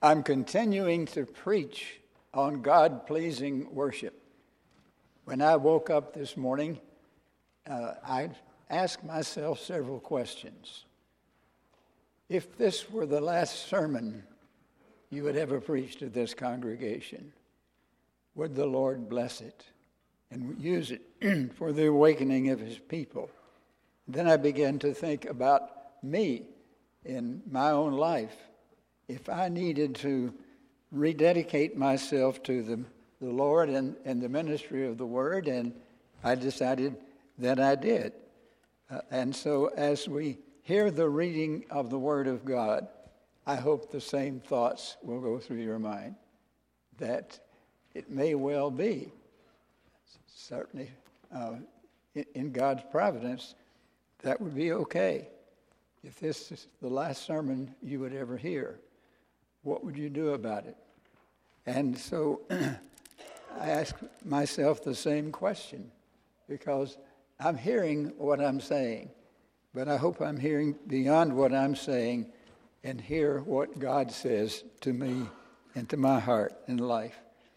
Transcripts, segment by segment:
I'm continuing to preach on God-pleasing worship. When I woke up this morning, I asked myself several questions. If this were the last sermon you would ever preach to this congregation, would the Lord bless it and use it for the awakening of his people? Then I began to think about me in my own life. If I needed to rededicate myself to the Lord and the ministry of the Word, and I decided that I did. And so as we hear the reading of the Word of God, I hope the same thoughts will go through your mind, that it may well be, certainly in God's providence, that would be okay. If this is the last sermon you would ever hear, what would you do about it? And so I ask myself the same question, because I'm hearing what I'm saying, but I hope I'm hearing beyond what I'm saying and hear what God says to me and to my heart and life.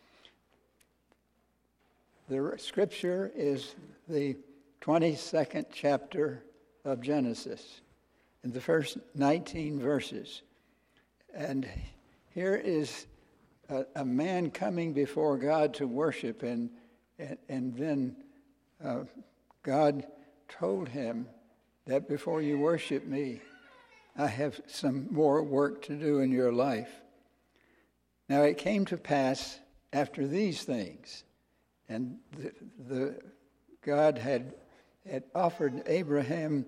The scripture is the 22nd chapter of Genesis, in the first 19 verses. And here is a man coming before God to worship, and then God told him that before you worship me, I have some more work to do in your life. Now it came to pass after these things, and God had offered Abraham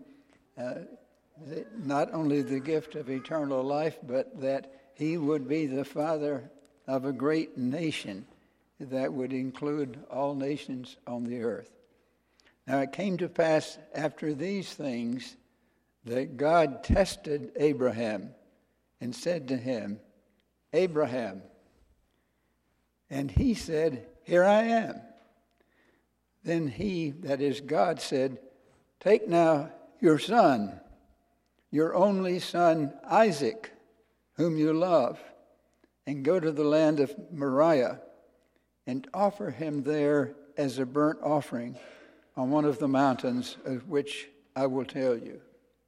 not only the gift of eternal life, but that he would be the father of a great nation that would include all nations on the earth. Now it came to pass after these things that God tested Abraham and said to him, Abraham. And he said, Here I am. Then he, that is God, said, Take now your son, your only son Isaac, whom you love, and go to the land of Moriah, and offer him there as a burnt offering on one of the mountains of which I will tell you.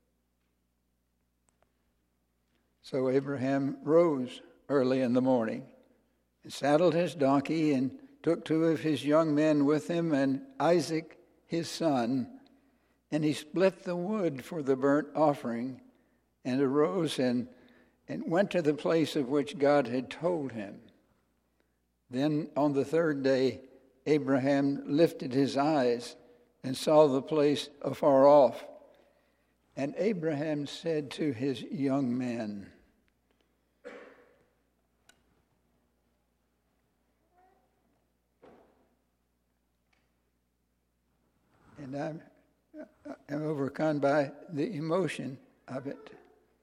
So Abraham rose early in the morning, and saddled his donkey, and took 2 of his young men with him, and Isaac his son, and he split the wood for the burnt offering, and arose and went to the place of which God had told him. Then on the 3rd day, Abraham lifted his eyes and saw the place afar off. And Abraham said to his young men, and I'm overcome by the emotion of it.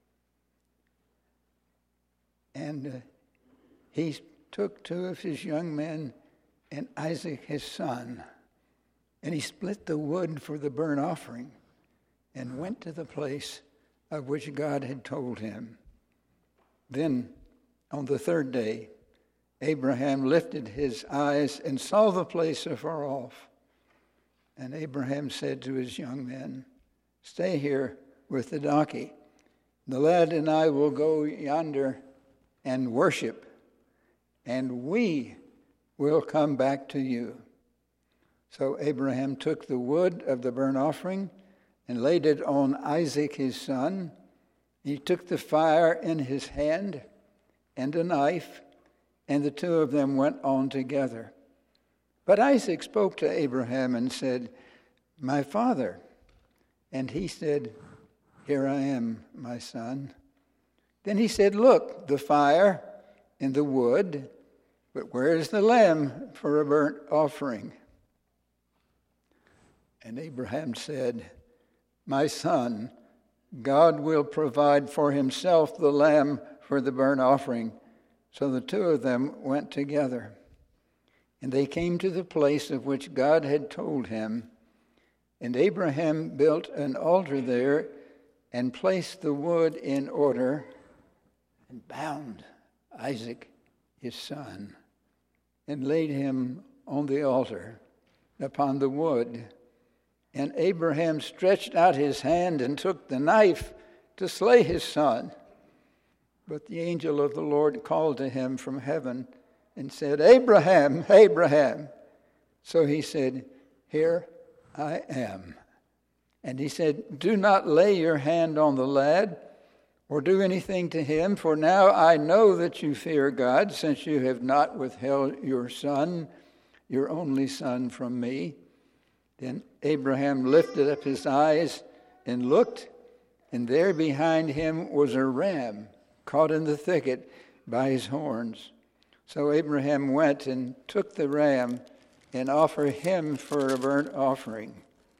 And he took 2 of his young men and Isaac his son, and he split the wood for the burnt offering and went to the place of which God had told him. Then on the 3rd day, Abraham lifted his eyes and saw the place afar off. And Abraham said to his young men, Stay here with the donkey. The lad and I will go yonder and worship, and we will come back to you. So Abraham took the wood of the burnt offering and laid it on Isaac his son. He took the fire in his hand and a knife, and the 2 of them went on together. But Isaac spoke to Abraham and said, My father. And he said, Here I am, my son. Then he said, Look, the fire and the wood, but where is the lamb for a burnt offering? And Abraham said, My son, God will provide for himself the lamb for the burnt offering. So the 2 of them went together. And they came to the place of which God had told him. And Abraham built an altar there and placed the wood in order and bound Isaac, his son, and laid him on the altar upon the wood. And Abraham stretched out his hand and took the knife to slay his son. But the angel of the Lord called to him from heaven and said, Abraham, Abraham. So he said, Here I am. And he said, Do not lay your hand on the lad or do anything to him, for now I know that you fear God, since you have not withheld your son, your only son, from me. Then Abraham lifted up his eyes and looked, and there behind him was a ram caught in the thicket by his horns. So Abraham went and took the ram and offered him for a burnt offering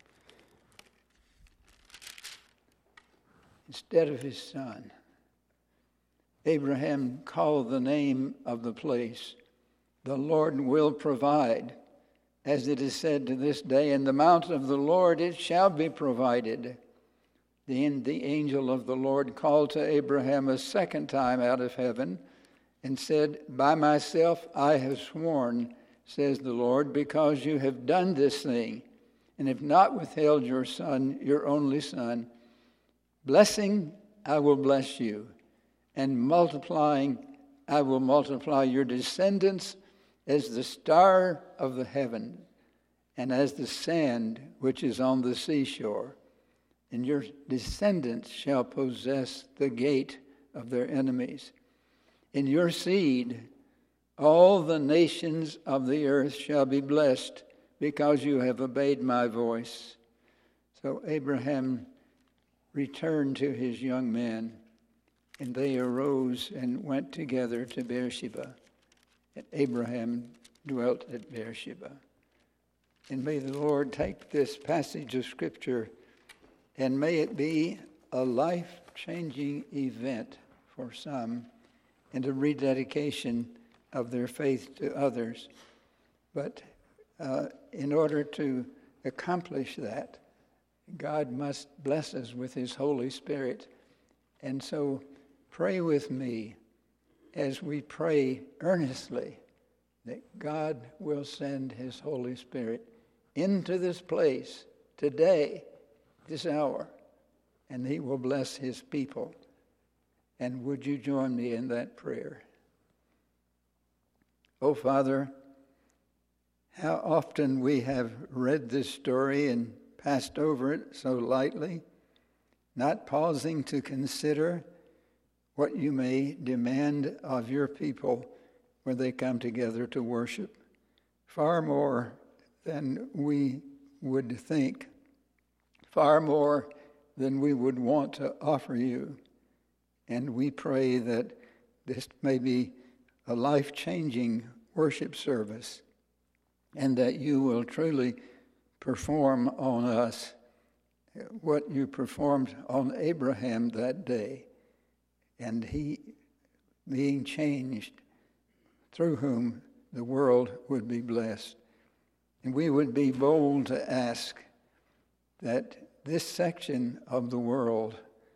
instead of his son. Abraham called the name of the place, The Lord Will Provide. As it is said to this day, In the mountain of the Lord it shall be provided. Then the angel of the Lord called to Abraham a second time out of heaven and said, By myself I have sworn, says the Lord, because you have done this thing and have not withheld your son, your only son. Blessing, I will bless you, and multiplying, I will multiply your descendants as the star of the heaven and as the sand which is on the seashore. And your descendants shall possess the gate of their enemies. In your seed, all the nations of the earth shall be blessed, because you have obeyed my voice. So Abraham returned to his young men, and they arose and went together to Beersheba. And Abraham dwelt at Beersheba. And may the Lord take this passage of Scripture, and may it be a life-changing event for some and a rededication of their faith to others. But in order to accomplish that, God must bless us with His Holy Spirit. And so pray with me as we pray earnestly that God will send His Holy Spirit into this place today, this hour, and He will bless His people. And would you join me in that prayer? Oh, Father, how often we have read this story and passed over it so lightly, not pausing to consider what you may demand of your people when they come together to worship, far more than we would think, far more than we would want to offer you. And we pray that this may be a life-changing worship service, and that you will truly perform on us what you performed on Abraham that day, and he being changed, through whom the world would be blessed. And we would be bold to ask that this section of the world,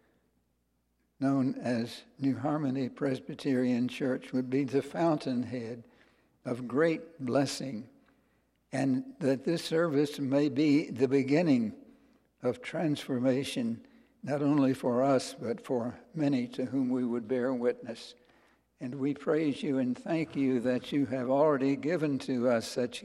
known as New Harmony Presbyterian Church, would be the fountainhead of great blessing, and that this service may be the beginning of transformation, not only for us, but for many to whom we would bear witness. And we praise you and thank you that you have already given to us such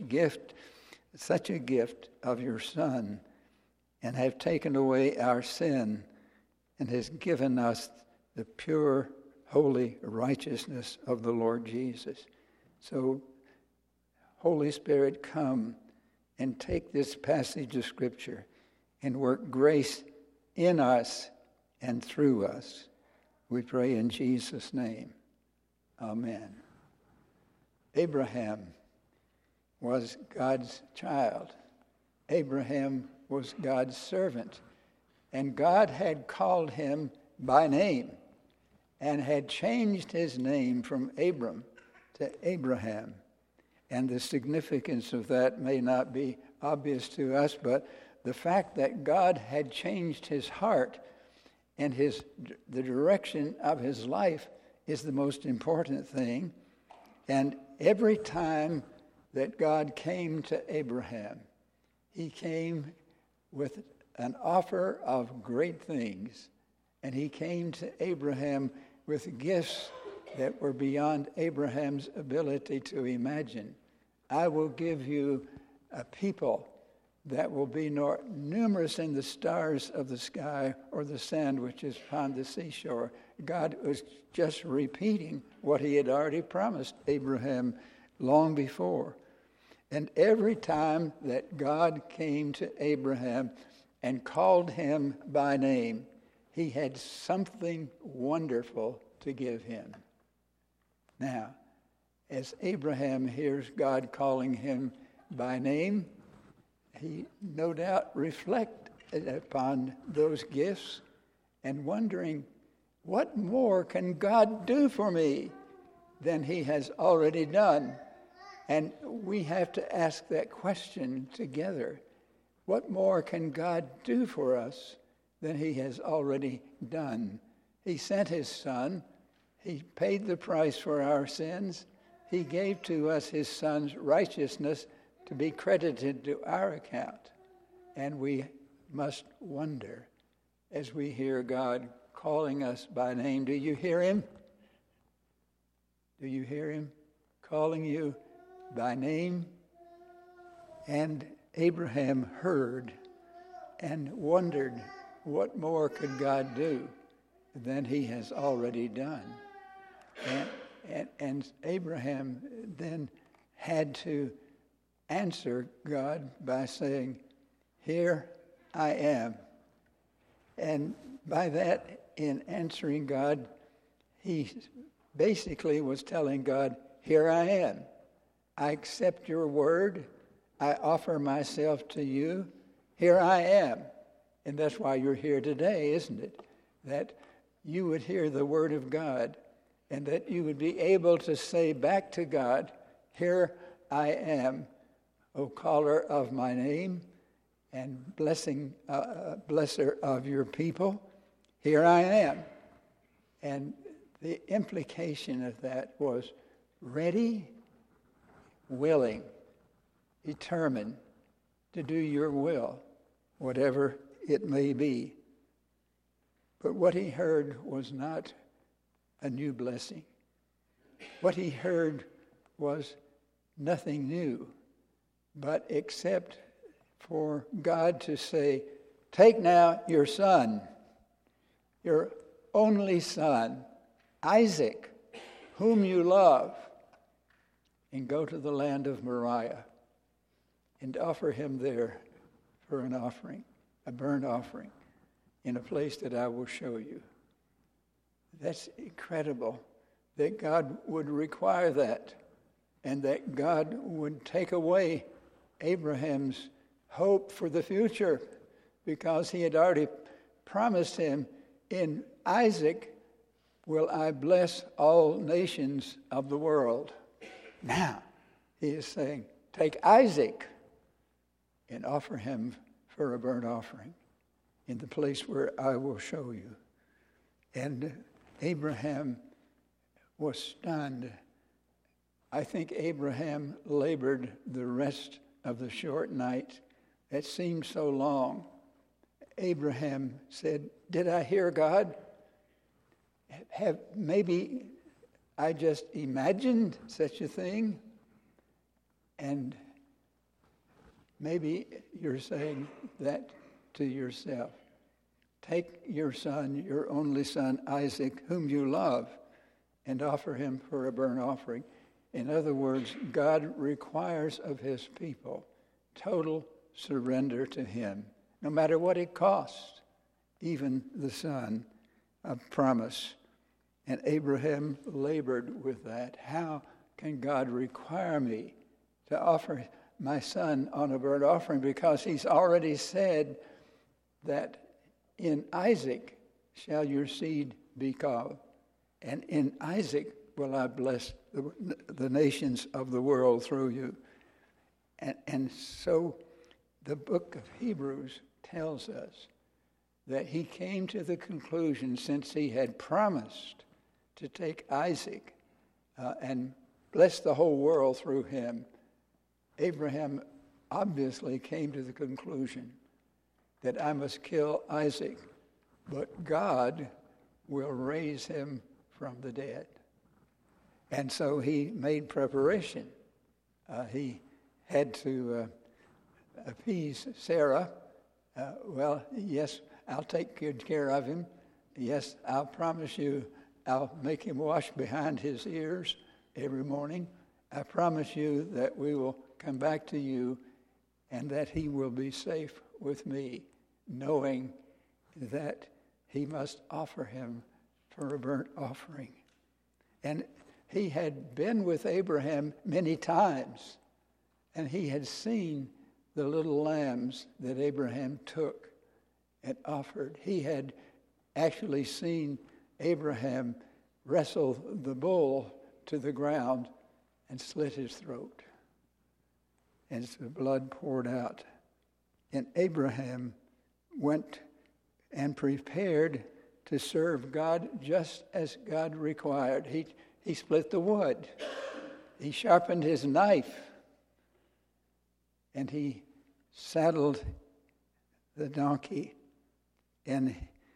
a gift of your Son, and have taken away our sin, and has given us the pure, holy righteousness of the Lord Jesus. So, Holy Spirit, come and take this passage of Scripture and work grace in us and through us. We pray in Jesus' name. Amen. Abraham was God's child. Abraham was God's servant. And God had called him by name and had changed his name from Abram to Abraham. And the significance of that may not be obvious to us, but the fact that God had changed his heart and the direction of his life is the most important thing. And every time that God came to Abraham, he came with an offer of great things. And he came to Abraham with gifts that were beyond Abraham's ability to imagine. I will give you a people that will be numerous in the stars of the sky or the sand which is upon the seashore. God was just repeating what he had already promised Abraham long before. And every time that God came to Abraham and called him by name, he had something wonderful to give him. Now, as Abraham hears God calling him by name, he no doubt reflected upon those gifts and wondering, what more can God do for me than he has already done? And we have to ask that question together. What more can God do for us than he has already done? He sent his Son. He paid the price for our sins. He gave to us his Son's righteousness to be credited to our account. And we must wonder as we hear God calling us by name. Do you hear him? Do you hear him calling you by name? And Abraham heard and wondered, what more could God do than he has already done? And Abraham then had to answer God by saying, here I am. And by that, in answering God, he basically was telling God, here I am. I accept your word. I offer myself to you. Here I am. And that's why you're here today, isn't it? That you would hear the word of God and that you would be able to say back to God, here I am, O caller of my name and blesser of your people. Here I am. And the implication of that was ready, willing, determined to do your will, whatever it may be. But what he heard was not a new blessing. What he heard was nothing new, but except for God to say, take now your son, your only son, Isaac, whom you love, and go to the land of Moriah and offer him there for an offering, a burnt offering, in a place that I will show you. That's incredible that God would require that and that God would take away Abraham's hope for the future because he had already promised him, in Isaac will I bless all nations of the world. Now, he is saying, take Isaac and offer him for a burnt offering in the place where I will show you. And Abraham was stunned. I think Abraham labored the rest of the short night that seemed so long. Abraham said, did I hear God? Have maybe I just imagined such a thing? And maybe you're saying that to yourself. Take your son, your only son, Isaac, whom you love, and offer him for a burnt offering. In other words, God requires of his people total surrender to him, no matter what it costs, even the son of promise. And Abraham labored with that. How can God require me to offer my son on a burnt offering? Because he's already said that in Isaac shall your seed be called, and in Isaac will I bless the nations of the world through you. And so the book of Hebrews tells us that he came to the conclusion, since he had promised to take Isaac and bless the whole world through him, Abraham obviously came to the conclusion that I must kill Isaac, but God will raise him from the dead. And so he made preparation. He had to appease Sarah. Well, yes, I'll take good care of him. Yes, I'll promise you I'll make him wash behind his ears every morning. I promise you that we will come back to you and that he will be safe with me, knowing that he must offer him for a burnt offering. And he had been with Abraham many times, and he had seen the little lambs that Abraham took and offered. He had actually seen Abraham wrestle the bull to the ground and slit his throat, and the blood poured out. And Abraham went and prepared to serve God just as God required. He split the wood. He sharpened his knife. And he saddled the donkey. And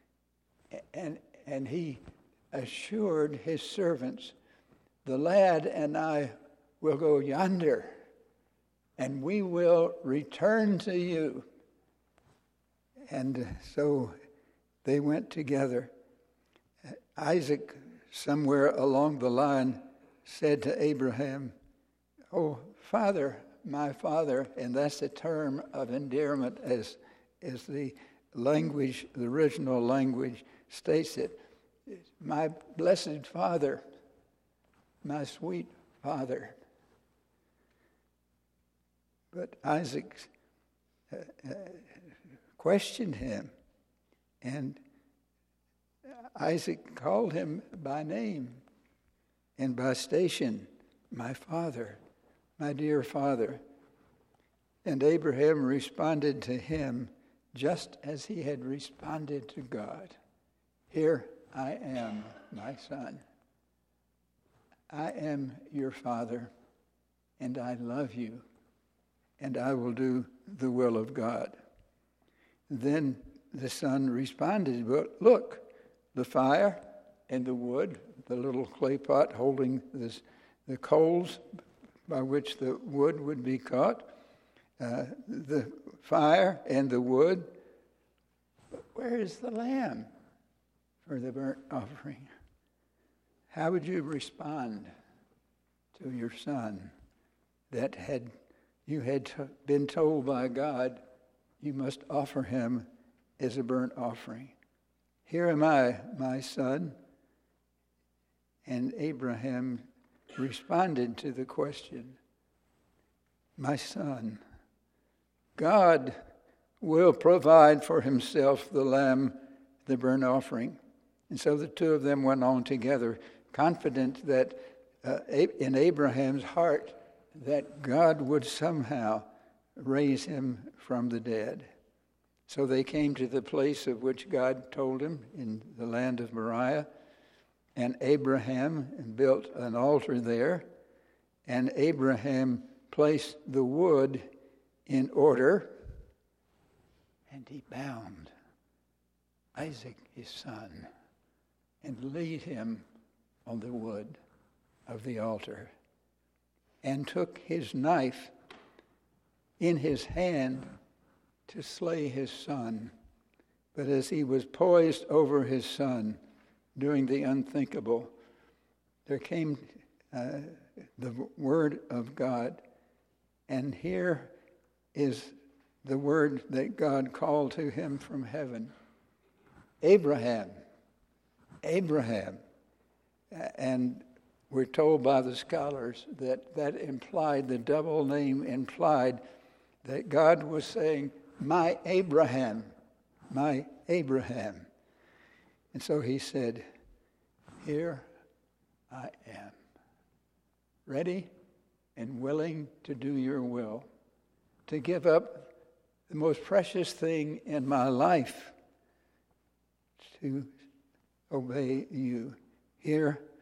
he assured his servants, the lad and I will go yonder, and we will return to you. And so they went together. Isaac, somewhere along the line, said to Abraham, "Oh, Father, my father," and that's a term of endearment as the language, the original language states it. "My blessed father, my sweet father." But Isaac questioned him, and Isaac called him by name and by station, "My father, my dear father." And Abraham responded to him just as he had responded to God. "Here I am, my son. I am your father, and I love you, and I will do the will of God." Then the son responded, "But look, the fire and the wood," the little clay pot holding the coals by which the wood would be caught, the fire and the wood. But where is the lamb for the burnt offering? How would you respond to your son that you had been told by God you must offer him as a burnt offering? "Here am I, my son." And Abraham responded to the question, "My son, God will provide for himself the lamb, the burnt offering." And so the two of them went on together, confident that in Abraham's heart that God would somehow raise him from the dead. So they came to the place of which God told him in the land of Moriah, and Abraham built an altar there, and Abraham placed the wood in order, and he bound Isaac, his son, and laid him on the wood of the altar, and took his knife in his hand to slay his son. But as he was poised over his son, doing the unthinkable, there came the word of God. And here is the word that God called to him from heaven: "Abraham, Abraham." And we're told by the scholars that implied, the double name implied that God was saying, "My Abraham, my Abraham." And so he said, "Here I am, ready and willing to do your will, to give up the most precious thing in my life to obey you. Here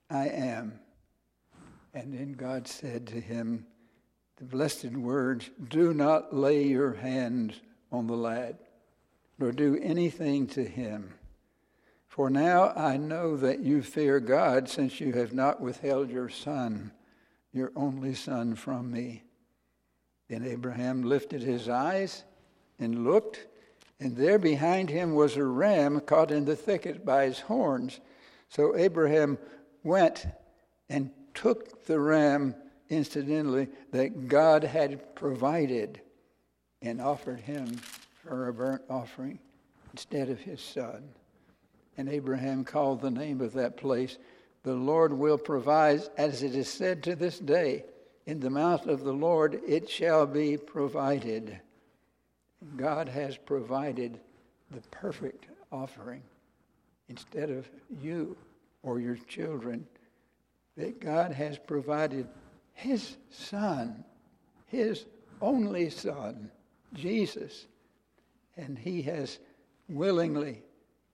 I am. And then God said to him, the blessed words, do not lay your hands on the lad, nor do anything to him. For now I know that you fear God, since you have not withheld your son, your only son, from me. Then Abraham lifted his eyes and looked, and there behind him was a ram caught in the thicket by his horns. So Abraham went and took the ram, incidentally, that God had provided, and offered him for a burnt offering instead of his son. And Abraham called the name of that place, the Lord will provide, as it is said to this day, in the mouth of the Lord it shall be provided. God has provided the perfect offering instead of you or your children. That God has provided his son, his only son, Jesus. And he has willingly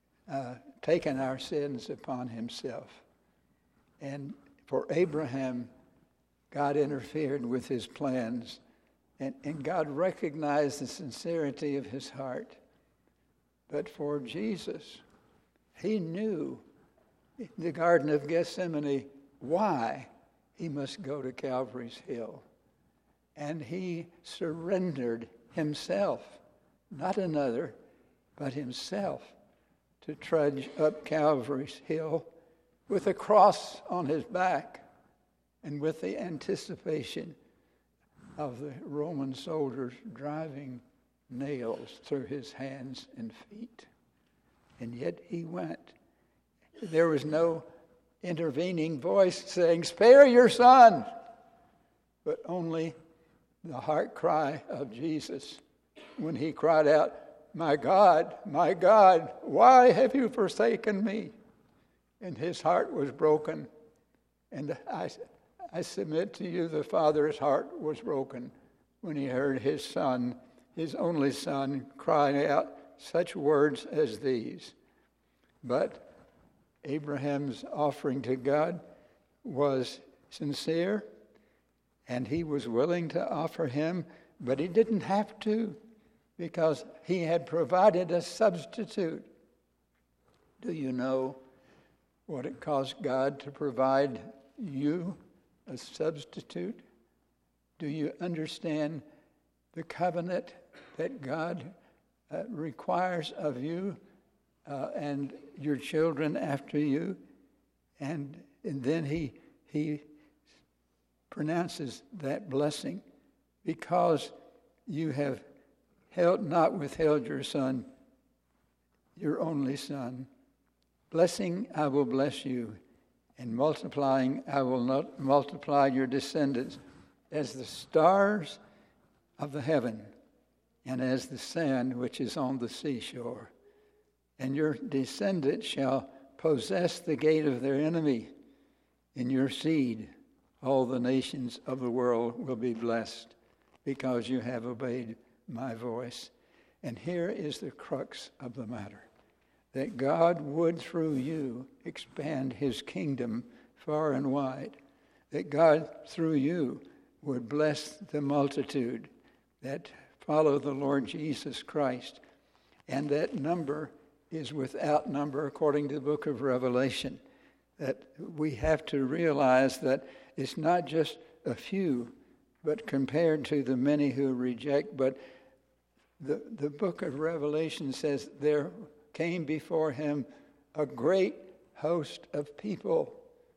taken our sins upon himself. And for Abraham, God interfered with his plans. And God recognized the sincerity of his heart. But for Jesus, he knew in the Garden of Gethsemane why he must go to Calvary's Hill. And he surrendered himself, not another, but himself, to trudge up Calvary's Hill with a cross on his back and with the anticipation of the Roman soldiers driving nails through his hands and feet. And yet he went. There was no intervening voice saying, spare your son, but only the heart cry of Jesus when he cried out, my God, why have you forsaken me? And his heart was broken. And I submit to you, the Father's heart was broken when he heard his son, his only son, crying out such words as these. But Abraham's offering to God was sincere, and he was willing to offer him, but he didn't have to, because he had provided a substitute. Do you know what it cost God to provide you a substitute? Do you understand the covenant that God requires of you and your children after you? And then he pronounces that blessing, because you have not withheld your son, your only son. Blessing, I will bless you, and multiplying, I will not multiply your descendants as the stars of the heaven and as the sand which is on the seashore. And your descendants shall possess the gate of their enemy. In your seed, all the nations of the world will be blessed, because you have obeyed my voice. And here is the crux of the matter, that God would, through you, expand his kingdom far and wide. That God, through you, would bless the multitude that follow the Lord Jesus Christ. And that number is without number, according to the book of Revelation. That we have to realize that it's not just a few, but compared to the many who reject. But the book of Revelation says there came before him a great host of people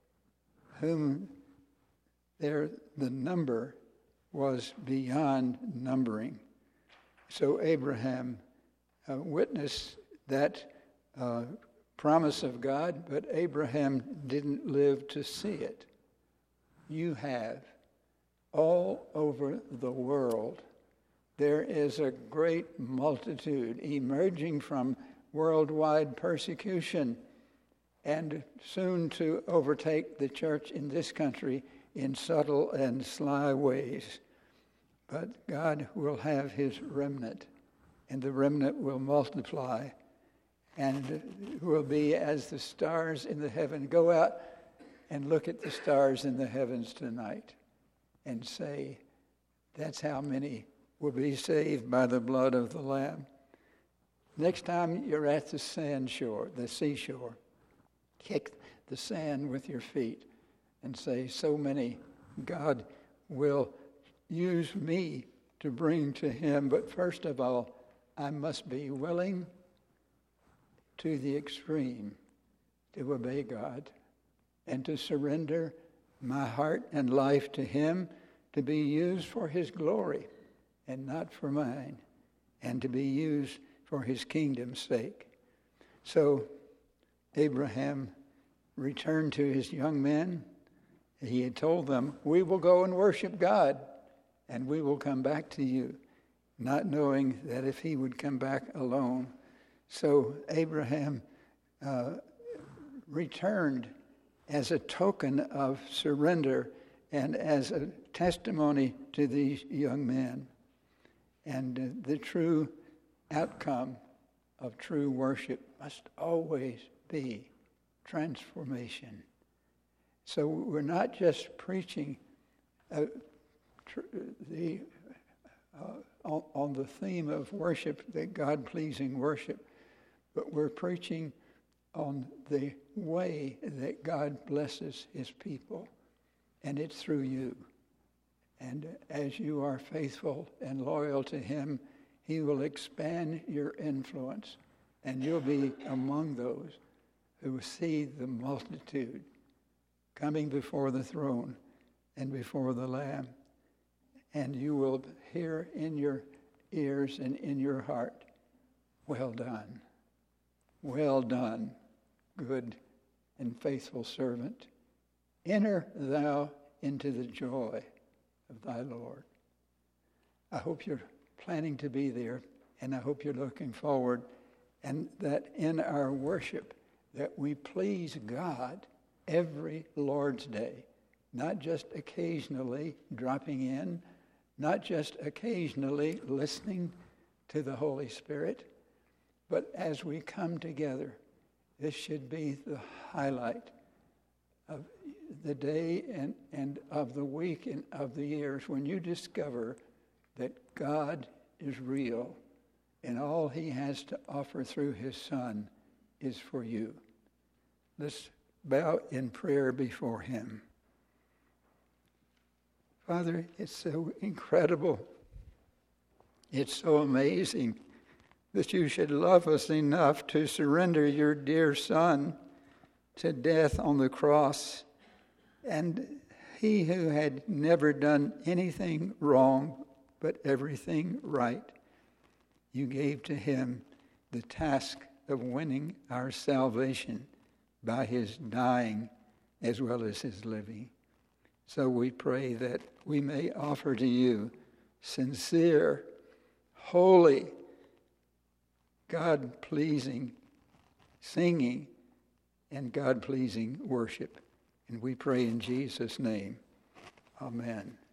whom the number was beyond numbering. So Abraham witnessed that promise of God, but Abraham didn't live to see it. You have. All over the world, there is a great multitude emerging from worldwide persecution and soon to overtake the church in this country in subtle and sly ways. But God will have his remnant, and the remnant will multiply and will be as the stars in the heaven. Go out and look at the stars in the heavens tonight and say, that's how many will be saved by the blood of the Lamb. Next time you're at the seashore, kick the sand with your feet and say, so many God will use me to bring to him. But first of all, I must be willing to the extreme to obey God and to surrender my heart and life to him, to be used for his glory and not for mine, and to be used for his kingdom's sake. So Abraham returned to his young men. He had told them, we will go and worship God, and we will come back to you, not knowing that if he would come back alone. So Abraham returned as a token of surrender and as a testimony to these young men. And the true outcome of true worship must always be transformation. So we're not just preaching on the theme of worship, that God-pleasing worship, but we're preaching on the way that God blesses his people, and it's through you. And as you are faithful and loyal to him, he will expand your influence, and you'll be among those who see the multitude coming before the throne and before the Lamb. And you will hear in your ears and in your heart, well done, good and faithful servant. Enter thou into the joy of thy Lord. I hope you're planning to be there, and I hope you're looking forward, and that in our worship that we please God every Lord's Day, not just occasionally dropping in, not just occasionally listening to the Holy Spirit, but as we come together, this should be the highlight of the day and of the week and of the years when you discover that God is real and all he has to offer through his Son is for you. Let's bow in prayer before him. Father, it's so incredible. It's so amazing that you should love us enough to surrender your dear Son to death on the cross. And he who had never done anything wrong but everything right, you gave to him the task of winning our salvation by his dying as well as his living. So we pray that we may offer to you sincere, holy, God-pleasing singing and God-pleasing worship. And we pray in Jesus' name. Amen.